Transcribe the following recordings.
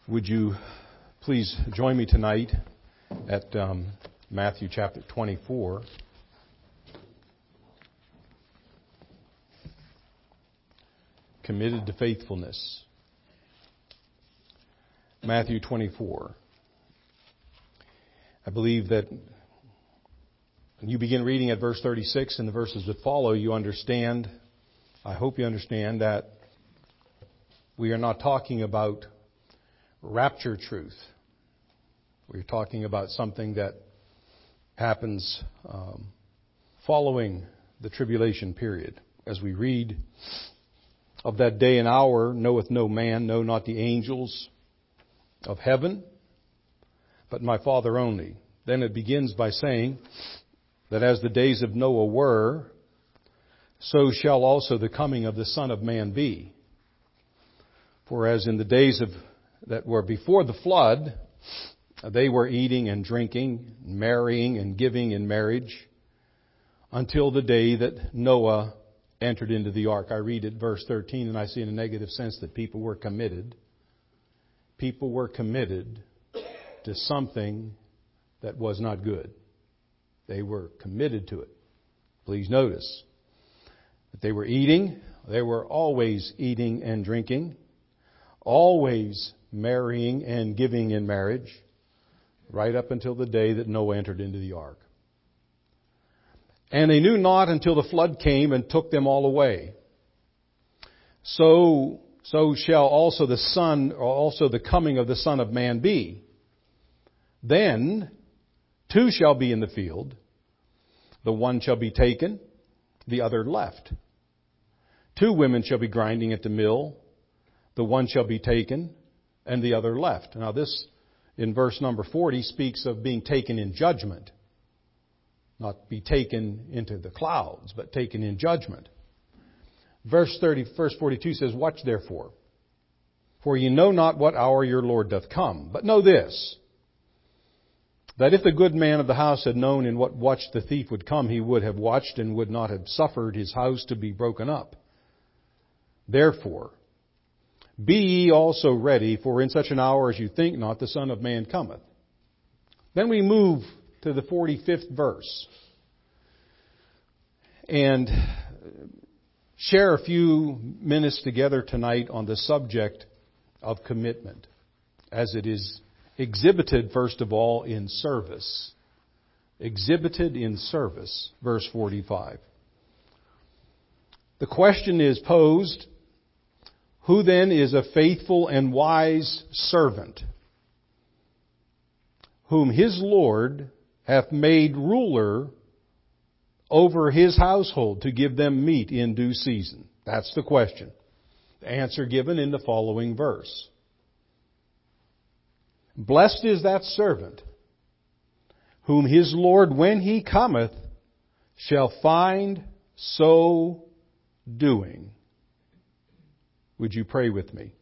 Would you please join me tonight at Matthew chapter 24. Committed to faithfulness. Matthew 24. I believe that when you begin reading at verse 36 and the verses that follow, you understand, I hope you understand, that we are not talking about rapture truth. We're talking about something that happens following the tribulation period. As we read, of that day and hour knoweth no man, no, not the angels of heaven, but my Father only. Then it begins by saying that as the days of Noah were, so shall also the coming of the Son of Man be. For as in the days that were before the flood, they were eating and drinking, marrying and giving in marriage, until the day that Noah entered into the ark. I read it, verse 13, and I see in a negative sense that people were committed. People were committed to something that was not good. They were committed to it. Please notice that they were eating. They were always eating and drinking, always marrying and giving in marriage, right up until the day that Noah entered into the ark. And they knew not until the flood came and took them all away. So shall also the coming of the Son of Man be. Then two shall be in the field. The one shall be taken, the other left. Two women shall be grinding at the mill. The one shall be taken, and the other left. Now this, in verse number 40, speaks of being taken in judgment. Not be taken into the clouds, but taken in judgment. Verse 42 says, Watch therefore, for ye know not what hour your Lord doth come. But know this, that if the good man of the house had known in what watch the thief would come, he would have watched and would not have suffered his house to be broken up. Therefore, be ye also ready, for in such an hour as you think not, the Son of Man cometh. Then we move to the 45th verse and share a few minutes together tonight on the subject of commitment, as it is exhibited, first of all, in service. Exhibited in service, verse 45. The question is posed, who then is a faithful and wise servant, whom his Lord hath made ruler over his household to give them meat in due season? That's the question. The answer given in the following verse. Blessed is that servant whom his Lord, when he cometh, shall find so doing. Would you pray with me?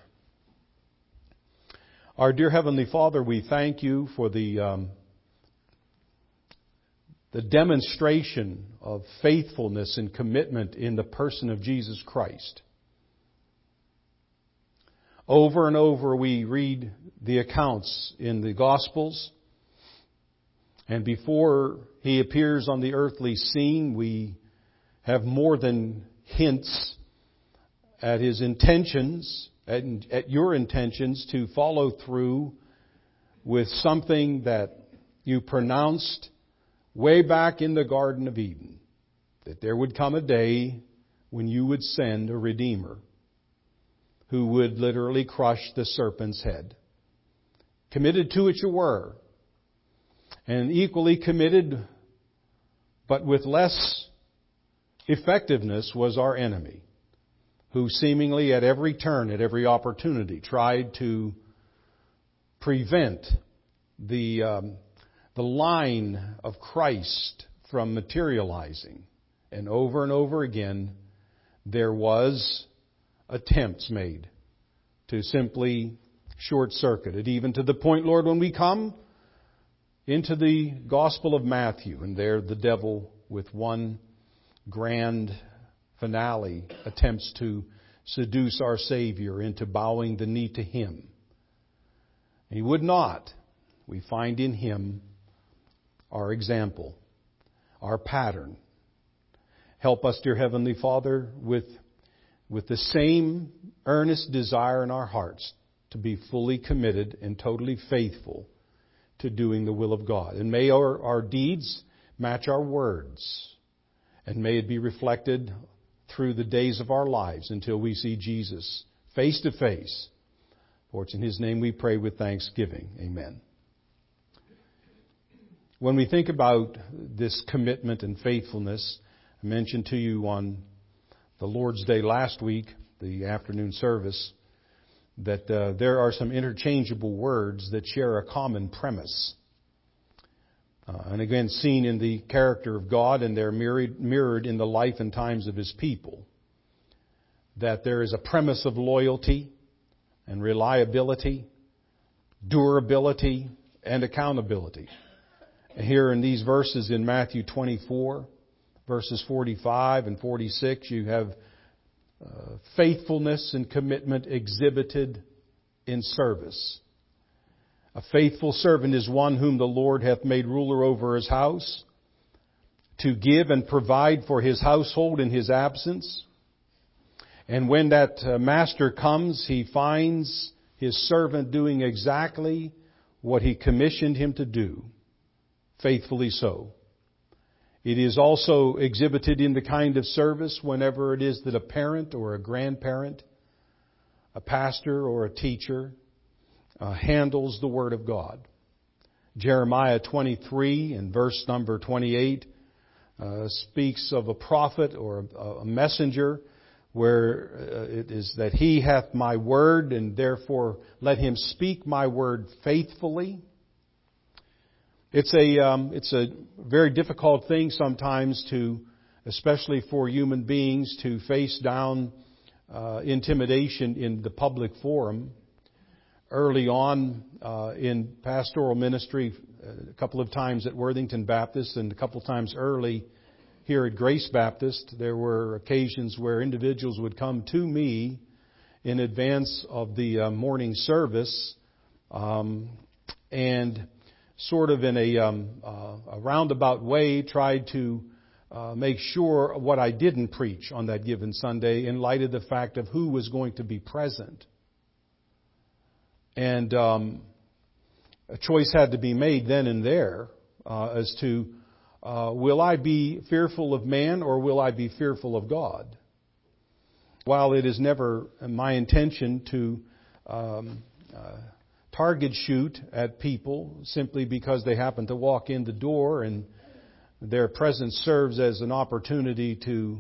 Our dear Heavenly Father, we thank you for the demonstration of faithfulness and commitment in the person of Jesus Christ. Over and over we read the accounts in the Gospels, and before He appears on the earthly scene, we have more than hints at His intentions, at your intentions to follow through with something that you pronounced way back in the Garden of Eden, that there would come a day when you would send a Redeemer who would literally crush the serpent's head. Committed to it you were, and equally committed, but with less effectiveness, was our enemy, who seemingly at every turn, at every opportunity, tried to prevent the line of Christ from materializing. And over again, there was attempts made to simply short-circuit it, even to the point, Lord, when we come into the Gospel of Matthew, and there the devil, with one grand finale, attempts to seduce our Savior into bowing the knee to Him He would not. We find in Him our example, our pattern. Help us, dear Heavenly Father, with the same earnest desire in our hearts to be fully committed and totally faithful to doing the will of God. And may our deeds match our words. And may it be reflected through the days of our lives until we see Jesus face to face. For it's in His name we pray with thanksgiving. Amen. When we think about this commitment and faithfulness, I mentioned to you on the Lord's Day last week, the afternoon service, that there are some interchangeable words that share a common premise. And again, seen in the character of God, and they're mirrored in the life and times of His people. That there is a premise of loyalty and reliability, durability, and accountability. Here in these verses in Matthew 24, verses 45 and 46, you have faithfulness and commitment exhibited in service. A faithful servant is one whom the Lord hath made ruler over His house, to give and provide for his household in his absence. And when that master comes, he finds his servant doing exactly what he commissioned him to do, faithfully so. It is also exhibited in the kind of service whenever it is that a parent or a grandparent, a pastor or a teacher handles the Word of God. Jeremiah 23 and verse number 28 speaks of a prophet or a messenger where it is that he hath my word, and therefore let him speak my word faithfully. It's a very difficult thing sometimes to, especially for human beings, to face down intimidation in the public forum. Early on in pastoral ministry, a couple of times at Worthington Baptist and a couple of times early here at Grace Baptist, there were occasions where individuals would come to me in advance of the morning service and sort of in a roundabout way tried to make sure what I didn't preach on that given Sunday in light of the fact of who was going to be present. And a choice had to be made then and there as to will I be fearful of man or will I be fearful of God? While it is never my intention to target shoot at people simply because they happen to walk in the door and their presence serves as an opportunity to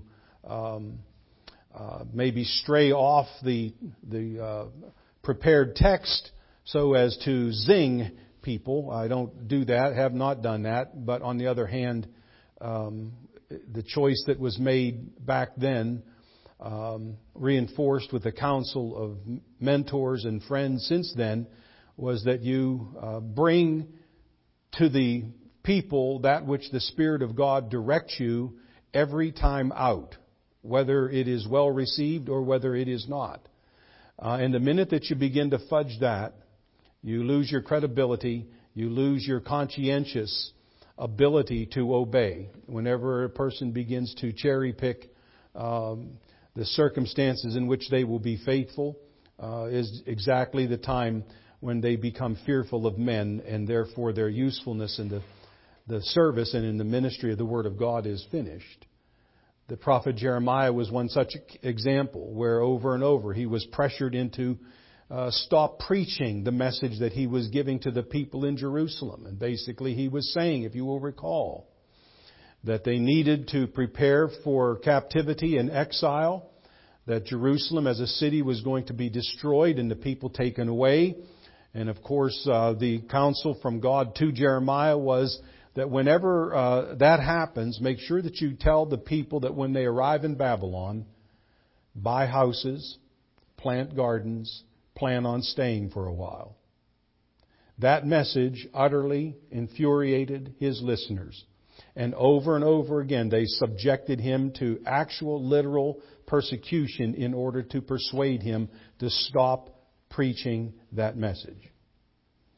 maybe stray off the prepared text so as to zing people. I don't do that, have not done that. But on the other hand, the choice that was made back then, reinforced with the counsel of mentors and friends since then, was that you bring to the people that which the Spirit of God directs you every time out, whether it is well received or whether it is not. And the minute that you begin to fudge that, you lose your credibility, you lose your conscientious ability to obey. Whenever a person begins to cherry pick the circumstances in which they will be faithful, is exactly the time when they become fearful of men, and therefore their usefulness in the service and in the ministry of the Word of God is finished. The prophet Jeremiah was one such example where over and over he was pressured into stop preaching the message that he was giving to the people in Jerusalem. And basically he was saying, if you will recall, that they needed to prepare for captivity and exile, that Jerusalem as a city was going to be destroyed and the people taken away. And of course, the counsel from God to Jeremiah was that whenever that happens, make sure that you tell the people that when they arrive in Babylon, buy houses, plant gardens, plan on staying for a while. That message utterly infuriated his listeners. And over again, they subjected him to actual literal persecution in order to persuade him to stop preaching that message.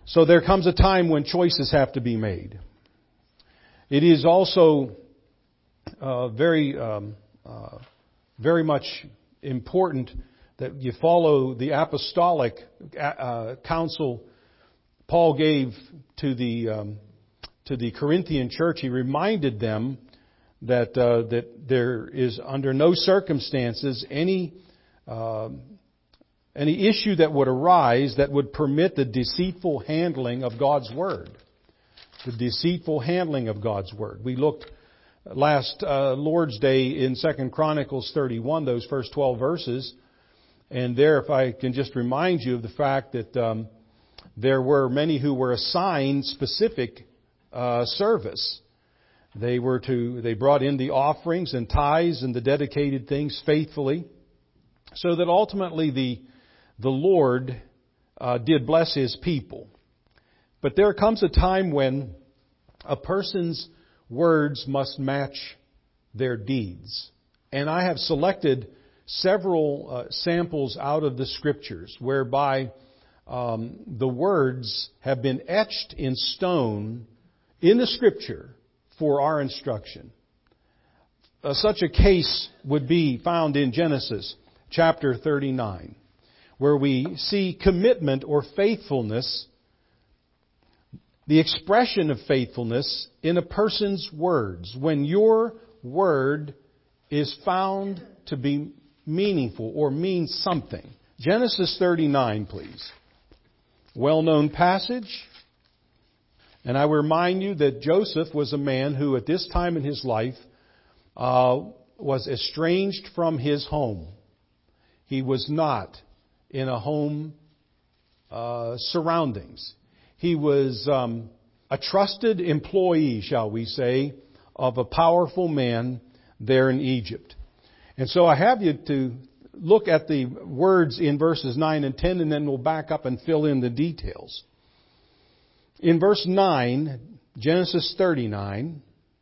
So there comes a time when choices have to be made. It is also very much important that you follow the apostolic counsel Paul gave to the Corinthian church. He reminded them that there is under no circumstances any issue that would arise that would permit the deceitful handling of God's Word. The deceitful handling of God's Word. We looked last Lord's Day in 2 Chronicles 31, those first 12 verses. And there, if I can just remind you of the fact that there were many who were assigned specific service. They brought in the offerings and tithes and the dedicated things faithfully, so that ultimately the Lord did bless His people. But there comes a time when a person's words must match their deeds. And I have selected several samples out of the Scriptures whereby the words have been etched in stone in the Scripture for our instruction. Such a case would be found in Genesis chapter 39, where we see commitment or faithfulness, the expression of faithfulness in a person's words. When your word is found to be meaningful or mean something. Genesis 39, please. Well-known passage. And I will remind you that Joseph was a man who at this time in his life was estranged from his home. He was not in a home surroundings. He was a trusted employee, shall we say, of a powerful man there in Egypt. And so I have you to look at the words in verses 9 and 10, and then we'll back up and fill in the details. In verse 9, Genesis 39,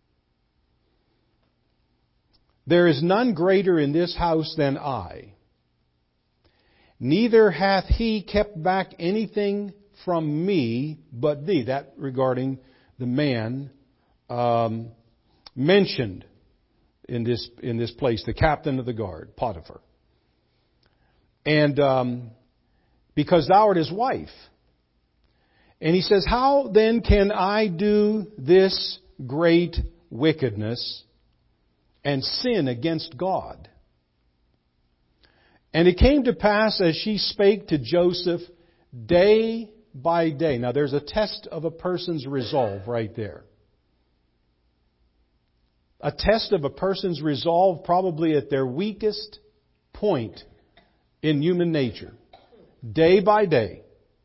there is none greater in this house than I. Neither hath he kept back anything from me but thee. That regarding the man mentioned in this place, the captain of the guard, Potiphar. And because thou art his wife. And he says, how then can I do this great wickedness and sin against God? And it came to pass as she spake to Joseph day by day. Now there's a test of a person's resolve right there. A test of a person's resolve probably at their weakest point in human nature. Day by day.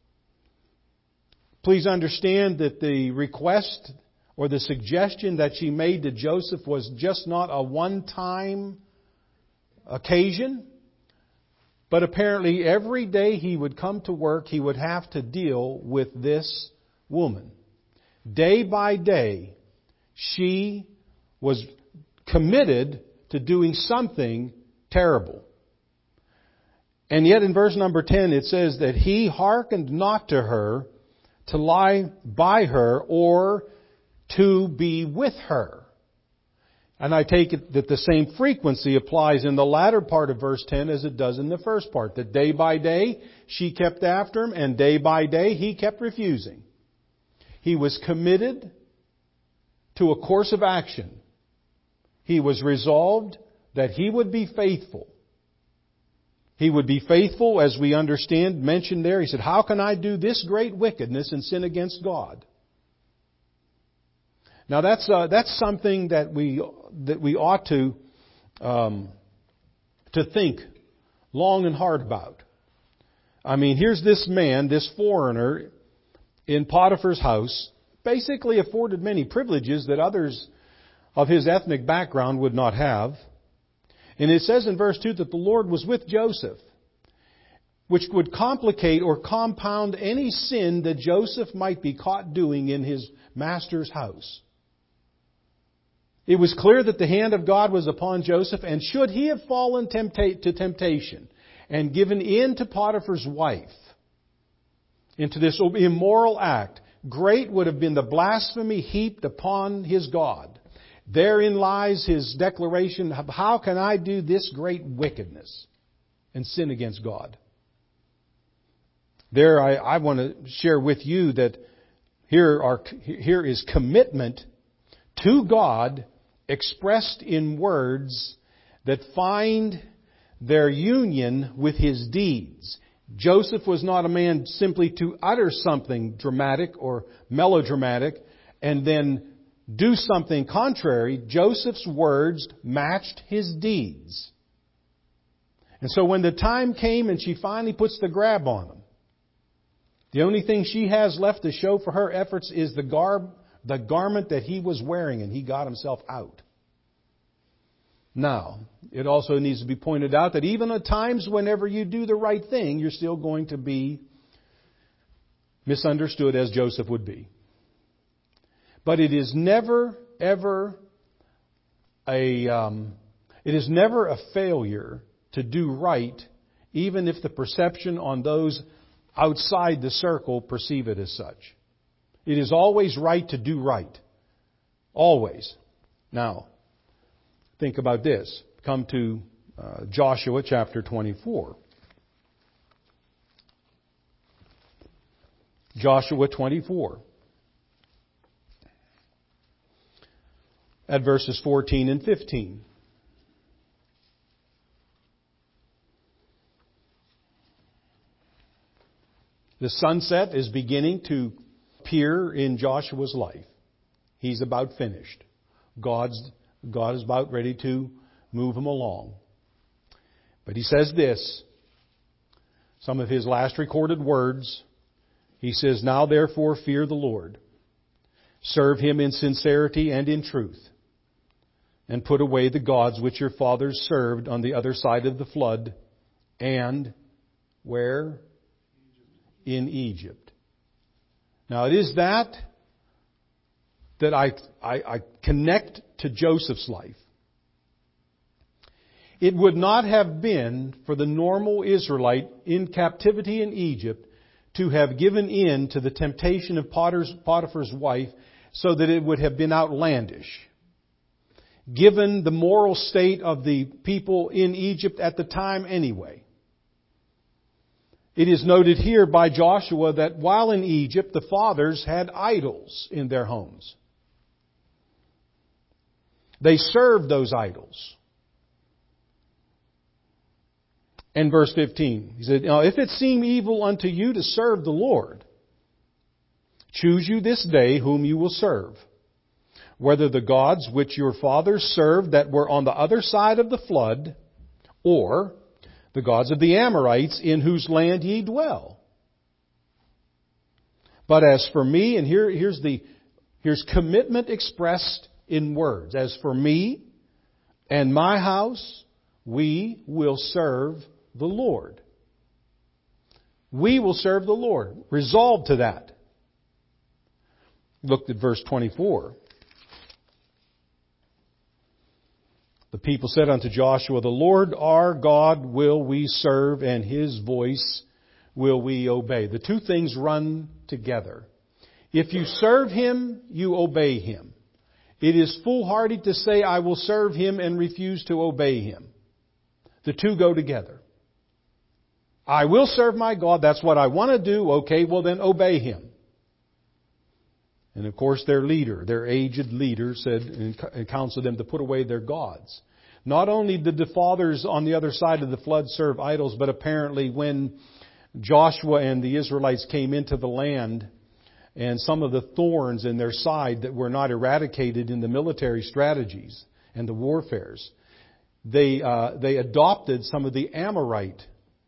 Please understand that the request or the suggestion that she made to Joseph was just not a one-time occasion, but apparently every day he would come to work, he would have to deal with this woman. Day by day, she was committed to doing something terrible. And yet in verse number 10 it says that he hearkened not to her to lie by her or to be with her. And I take it that the same frequency applies in the latter part of verse 10 as it does in the first part. That day by day she kept after him and day by day he kept refusing. He was committed to a course of action. He was resolved that he would be faithful. He would be faithful, as we understand, mentioned there. He said, how can I do this great wickedness and sin against God? Now that's something that we ought to think long and hard about. I mean, here's this man, this foreigner in Potiphar's house, basically afforded many privileges that others of his ethnic background would not have. And it says in verse 2 that the Lord was with Joseph, which would complicate or compound any sin that Joseph might be caught doing in his master's house. It was clear that the hand of God was upon Joseph, and should he have fallen to temptation and given in to Potiphar's wife, into this immoral act. Great would have been the blasphemy heaped upon his God. Therein lies his declaration of, how can I do this great wickedness and sin against God? There, I want to share with you that here is commitment to God expressed in words that find their union with his deeds. Joseph was not a man simply to utter something dramatic or melodramatic and then do something contrary. Joseph's words matched his deeds. And so when the time came and she finally puts the grab on him, the only thing she has left to show for her efforts is the garment that he was wearing, and he got himself out. Now, it also needs to be pointed out that even at times whenever you do the right thing, you're still going to be misunderstood, as Joseph would be. But it is never, ever it is never a failure to do right, even if the perception on those outside the circle perceive it as such. It is always right to do right. Always. Now, think about this. Come to Joshua chapter 24. Joshua 24. At verses 14 and 15. The sunset is beginning to appear in Joshua's life. He's about finished. God is about ready to move him along. But he says this, some of his last recorded words. He says, "Now therefore fear the Lord. Serve him in sincerity and in truth. And put away the gods which your fathers served on the other side of the flood. And where? In Egypt." Now it is that I connect to Joseph's life. It would not have been for the normal Israelite in captivity in Egypt to have given in to the temptation of Potiphar's wife so that it would have been outlandish. Given the moral state of the people in Egypt at the time anyway. It is noted here by Joshua that while in Egypt, the fathers had idols in their homes. They served those idols. And verse 15, he said, "Now if it seem evil unto you to serve the Lord, choose you this day whom you will serve. Whether the gods which your fathers served that were on the other side of the flood, or the gods of the Amorites in whose land ye dwell. But as for me," and here's commitment expressed in words. "As for me and my house, we will serve the Lord." We will serve the Lord. Resolved to that. Look at verse 24. The people said unto Joshua, "The Lord our God will we serve, and His voice will we obey." The two things run together. If you serve Him, you obey Him. It is foolhardy to say, "I will serve Him," and refuse to obey Him. The two go together. I will serve my God, that's what I want to do. Okay, well then obey Him. And of course their aged leader said and counseled them to put away their gods. Not only did the fathers on the other side of the flood serve idols, but apparently when Joshua and the Israelites came into the land and some of the thorns in their side that were not eradicated in the military strategies and the warfares, they adopted some of the Amorite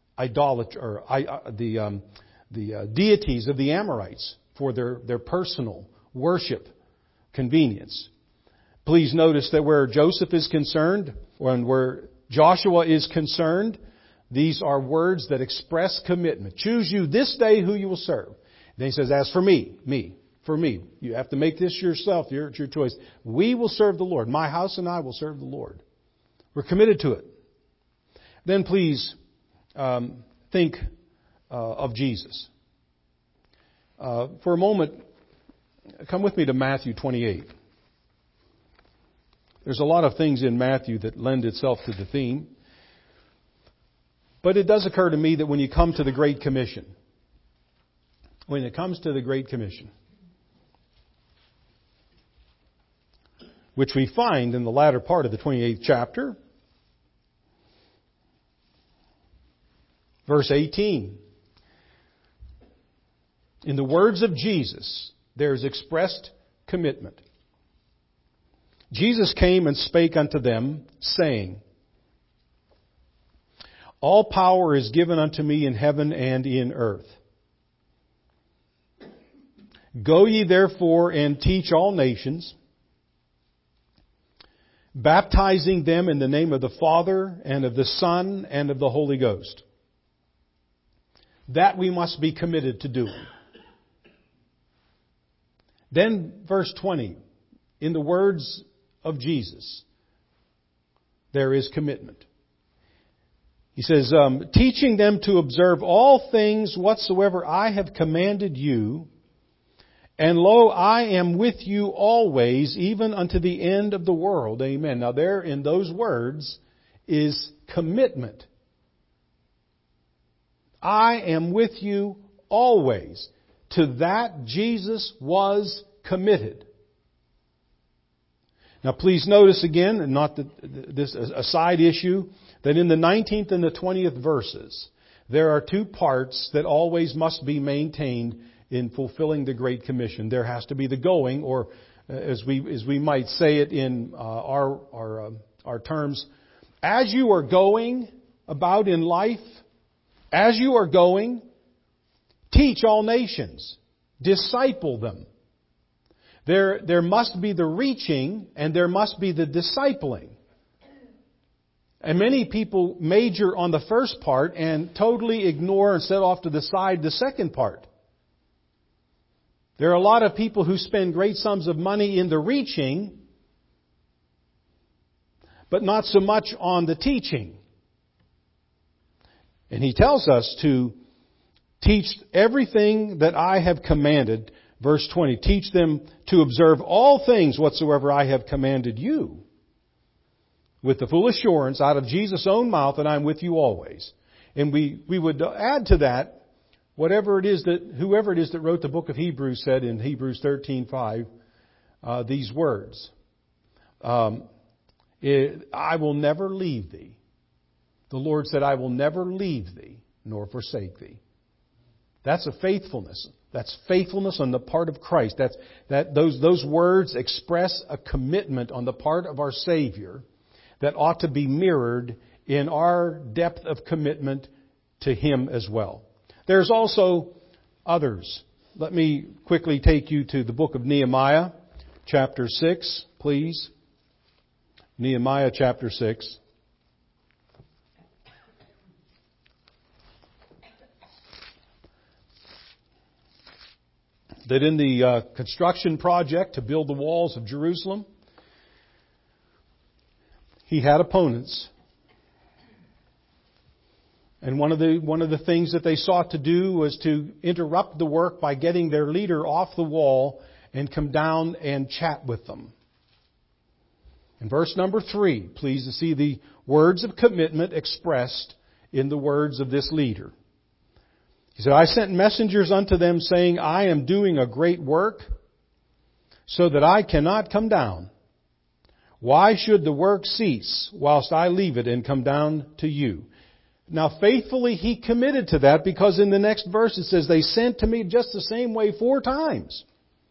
the deities of the Amorites for their personal worship convenience. Please notice that where Joseph is concerned, and where Joshua is concerned, these are words that express commitment. Choose you this day who you will serve. Then he says, "As for me. You have to make this yourself. It's your choice. We will serve the Lord. My house and I will serve the Lord." We're committed to it. Then please think of Jesus. For a moment, come with me to Matthew 28. There's a lot of things in Matthew that lend itself to the theme. But it does occur to me that when you come to the Great Commission, when it comes to the Great Commission, which we find in the latter part of the 28th chapter, verse 18. In the words of Jesus, there is expressed commitment. Jesus came and spake unto them, saying, All power is given unto me in heaven and in earth. Go ye therefore and teach all nations, baptizing them in the name of the Father and of the Son and of the Holy Ghost. That we must be committed to doing. Then verse 20, in the words of Jesus, there is commitment. He says, teaching them to observe all things whatsoever I have commanded you, and lo, I am with you always, even unto the end of the world. Amen. Now there in those words is commitment. I am with you always. To that Jesus was committed. Now please notice again, and not that this is a side issue, that in the 19th and the 20th verses, there are two parts that always must be maintained in fulfilling the Great Commission. There has to be the going, or as we might say it in our terms, as you are going about in life, as you are going, teach all nations, disciple them. There must be the reaching and there must be the discipling. And many people major on the first part and totally ignore and set off to the side the second part. There are a lot of people who spend great sums of money in the reaching, but not so much on the teaching. And he tells us to teach everything that I have commanded. Verse 20, teach them to observe all things whatsoever I have commanded you, with the full assurance out of Jesus' own mouth that I'm with you always. And we would add to that, whoever it is that wrote the book of Hebrews said in Hebrews 13:5, these words, I will never leave thee. The Lord said, I will never leave thee nor forsake thee. That's a faithfulness. That's faithfulness on the part of Christ. Those words express a commitment on the part of our Savior that ought to be mirrored in our depth of commitment to Him as well. There's also others. Let me quickly take you to the book of Nehemiah, chapter 6, please. Nehemiah chapter 6. That in the construction project to build the walls of Jerusalem, he had opponents. And one of the things that they sought to do was to interrupt the work by getting their leader off the wall and come down and chat with them. In verse number 3, please to see the words of commitment expressed in the words of this leader. He said, I sent messengers unto them saying, I am doing a great work so that I cannot come down. Why should the work cease whilst I leave it and come down to you? Now faithfully he committed to that, because in the next verse it says, they sent to me just the same way 4 times.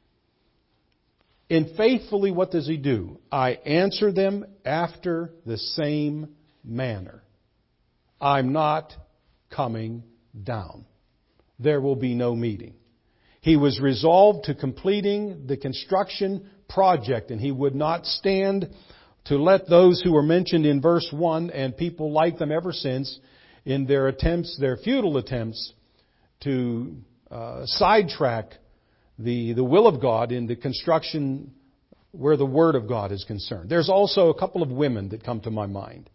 And faithfully what does he do? I answer them after the same manner. I'm not coming down. There will be no meeting. He was resolved to completing the construction project, and he would not stand to let those who were mentioned in verse 1 and people like them ever since in their futile attempts to sidetrack the will of God in the construction where the Word of God is concerned. There's also a couple of women that come to my mind.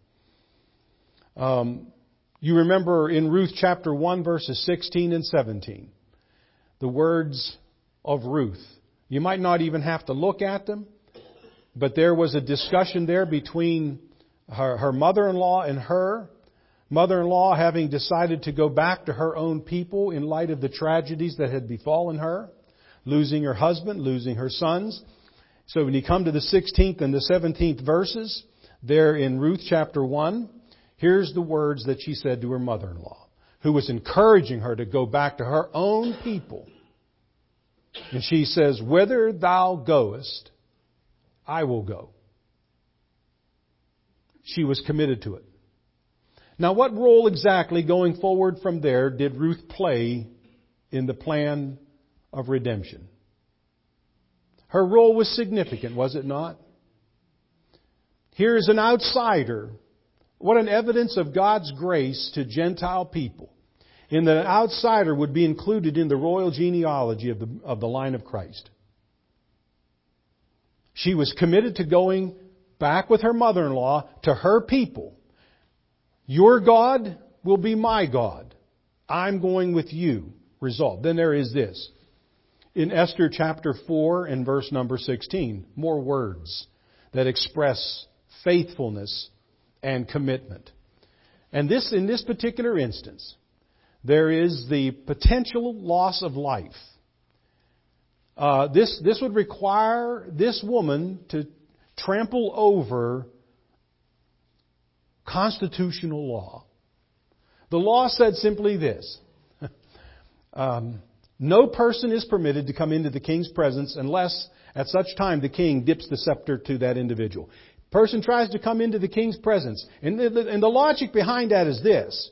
You remember in Ruth chapter 1 verses 16 and 17. the words of Ruth. You might not even have to look at them, but there was a discussion there between her mother-in-law and her. Mother-in-law having decided to go back to her own people in light of the tragedies that had befallen her, losing her husband, losing her sons. So when you come to the 16th and the 17th verses, there in Ruth chapter 1, here's the words that she said to her mother-in-law, who was encouraging her to go back to her own people. And she says, "Whither thou goest, I will go." She was committed to it. Now, what role exactly going forward from there did Ruth play in the plan of redemption? Her role was significant, was it not? Here's an outsider. What an evidence of God's grace to Gentile people. In that an outsider would be included in the royal genealogy of the line of Christ. She was committed to going back with her mother-in-law to her people. Your God will be my God. I'm going with you. Resolved. Then there is this. In Esther chapter 4 and verse number 16, more words that express faithfulness and commitment. And this, in this particular instance, there is the potential loss of life. This would require this woman to trample over constitutional law. The law said simply this. No person is permitted to come into the king's presence unless at such time the king dips the scepter to that individual. Person tries to come into the king's presence. And the logic behind that is this.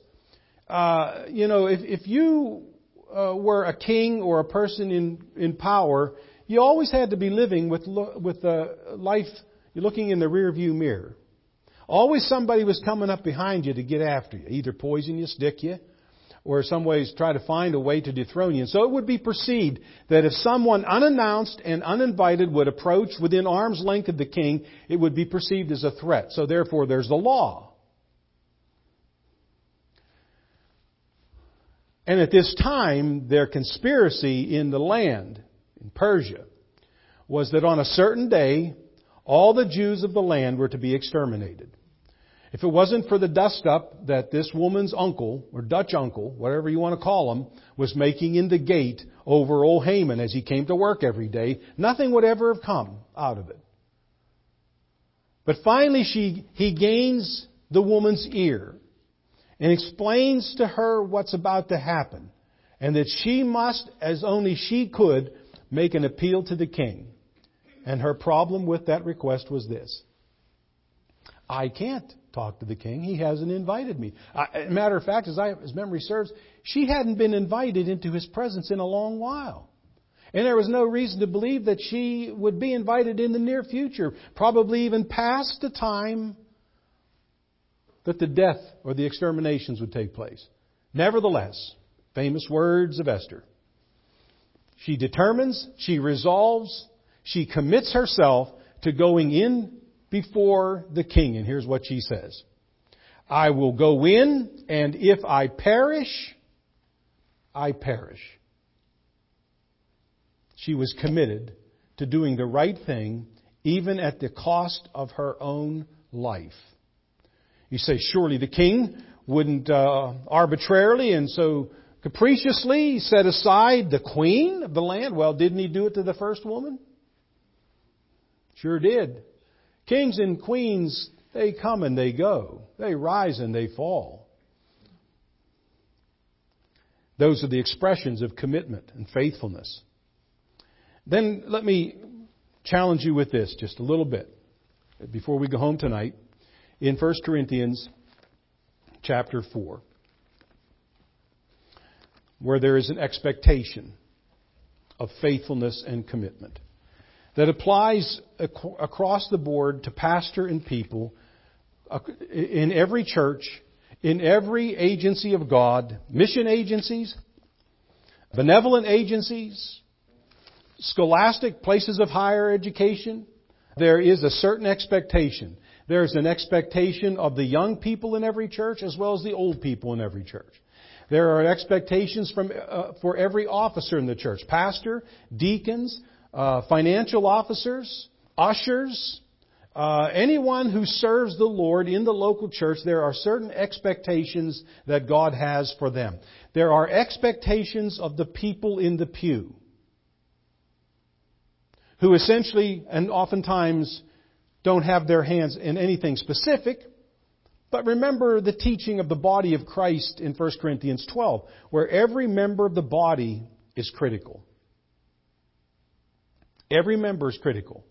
If you were a king or a person in power, you always had to be living with life, you're looking in the rear view mirror. Always somebody was coming up behind you to get after you, either poison you, stick you, or in some ways try to find a way to dethrone you. And so it would be perceived that if someone unannounced and uninvited would approach within arm's length of the king, it would be perceived as a threat. So therefore there's the law. And at this time, their conspiracy in the land, in Persia, was that on a certain day, all the Jews of the land were to be exterminated. If it wasn't for the dust-up that this woman's uncle, or Dutch uncle, whatever you want to call him, was making in the gate over old Haman as he came to work every day, nothing would ever have come out of it. But finally he gains the woman's ear and explains to her what's about to happen, and that she must, as only she could, make an appeal to the king. And her problem with that request was this. I can't talk to the king. He hasn't invited me. Matter of fact, as memory serves, she hadn't been invited into his presence in a long while. And there was no reason to believe that she would be invited in the near future, probably even past the time that the death or the exterminations would take place. Nevertheless, famous words of Esther. She determines, she resolves, she commits herself to going in before the king. And here's what she says. I will go in, and if I perish, I perish. She was committed to doing the right thing, even at the cost of her own life. You say, surely the king wouldn't arbitrarily and so capriciously set aside the queen of the land. Well, didn't he do it to the first woman? Sure did. Kings and queens, they come and they go. They rise and they fall. Those are the expressions of commitment and faithfulness. Then let me challenge you with this just a little bit before we go home tonight. In 1 Corinthians chapter 4, where there is an expectation of faithfulness and commitment that applies across the board to pastor and people in every church, in every agency of God, mission agencies, benevolent agencies, scholastic places of higher education. There is a certain expectation. There's an expectation of the young people in every church as well as the old people in every church. There are expectations for every officer in the church. Pastor, deacons, financial officers, ushers, anyone who serves the Lord in the local church, there are certain expectations that God has for them. There are expectations of the people in the pew, who essentially and oftentimes don't have their hands in anything specific. But remember the teaching of the body of Christ in 1 Corinthians 12, where every member of the body is critical. Every member is critical.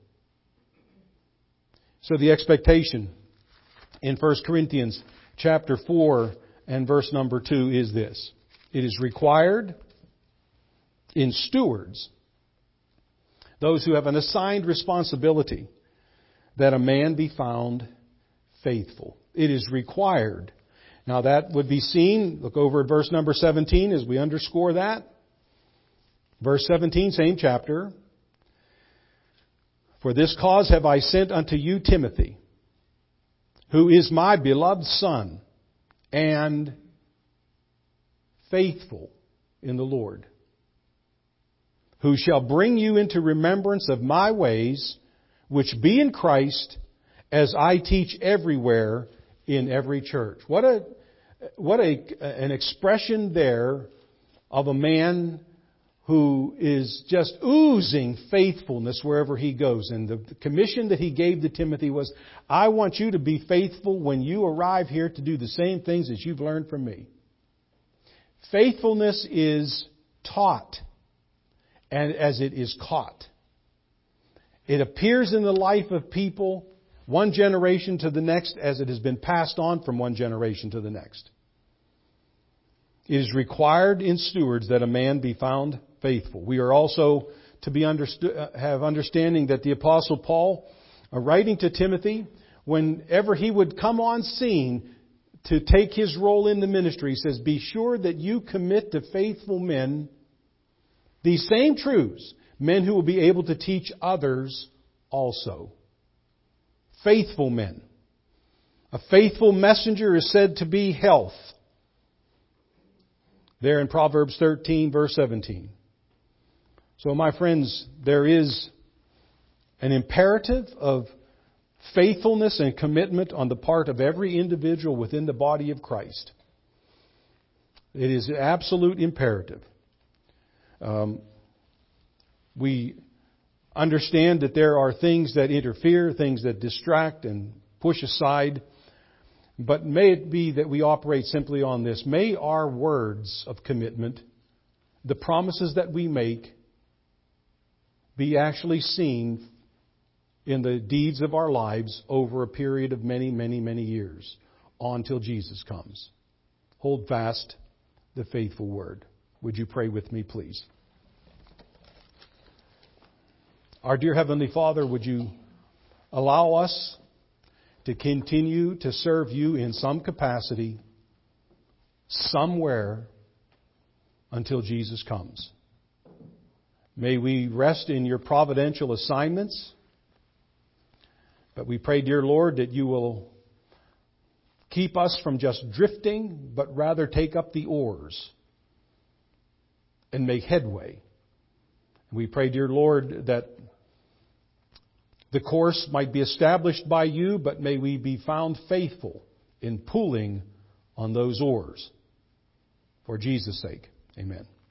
So the expectation in 1 Corinthians chapter 4 and verse number 2 is this. It is required in stewards, those who have an assigned responsibility, that a man be found faithful. It is required. Now that would be seen, look over at verse number 17 as we underscore that. Verse 17, same chapter. For this cause have I sent unto you Timothy, who is my beloved son and faithful in the Lord, who shall bring you into remembrance of my ways, which be in Christ, as I teach everywhere in every church. What an expression there of a man who is just oozing faithfulness wherever he goes. And the commission that he gave to Timothy was, I want you to be faithful when you arrive here to do the same things as you've learned from me. Faithfulness is taught and as it is caught. It appears in the life of people one generation to the next as it has been passed on from one generation to the next. It is required in stewards that a man be found faithful. We are also to have understanding that the Apostle Paul, writing to Timothy, whenever he would come on scene to take his role in the ministry, he says, be sure that you commit to faithful men these same truths, men who will be able to teach others also. Faithful men. A faithful messenger is said to be health. There in Proverbs 13, verse 17. So my friends, there is an imperative of faithfulness and commitment on the part of every individual within the body of Christ. It is an absolute imperative. We understand that there are things that interfere, things that distract and push aside. But may it be that we operate simply on this. May our words of commitment, the promises that we make, be actually seen in the deeds of our lives over a period of many, many, many years, on till Jesus comes. Hold fast the faithful word. Would you pray with me, please? Our dear Heavenly Father, would you allow us to continue to serve you in some capacity, somewhere, until Jesus comes. May we rest in your providential assignments. But we pray, dear Lord, that you will keep us from just drifting, but rather take up the oars and make headway. We pray, dear Lord, that the course might be established by you, but may we be found faithful in pulling on those oars. For Jesus' sake, amen.